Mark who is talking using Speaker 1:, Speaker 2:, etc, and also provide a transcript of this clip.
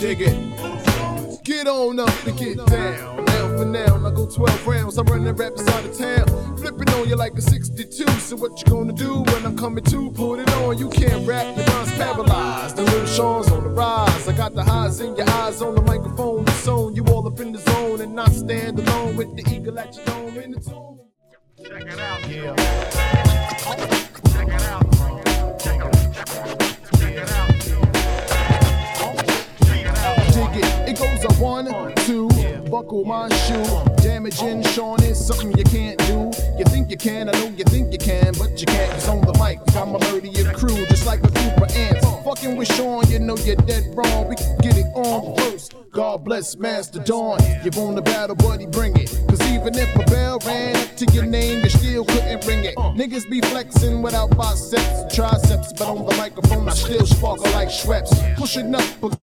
Speaker 1: dig it. Get on up and get down. Now for now, I go 12 rounds. I run the rap side of town. Flipping on you like a 62. So what you gonna do when I'm coming to? Put it on. You can't rap, your mind's paralyzed. The little Sean's on the rise. I got the highs in your eyes on the microphone. The zone, you all up in the zone. And I stand alone with the eagle at your dome in the tone.
Speaker 2: Check it out.
Speaker 1: Yeah.
Speaker 2: Check it out. Check it out.
Speaker 1: Dig it. It goes a 1, 2, buckle my shoe. Damaging Sean is something you can't do. You think you can, I know you think you can, but you can't. Cause on the mic, I'ma murder your crew just like a group of ants. Fucking with Sean, you know you're dead wrong. We can get it on first. God bless Master Dawn. You want the battle, buddy, bring it. Cause even if a bell ran up to your name, you still couldn't ring it. Niggas be flexing without biceps and triceps, but on the microphone I still sparkle like Schweppes. Pushing up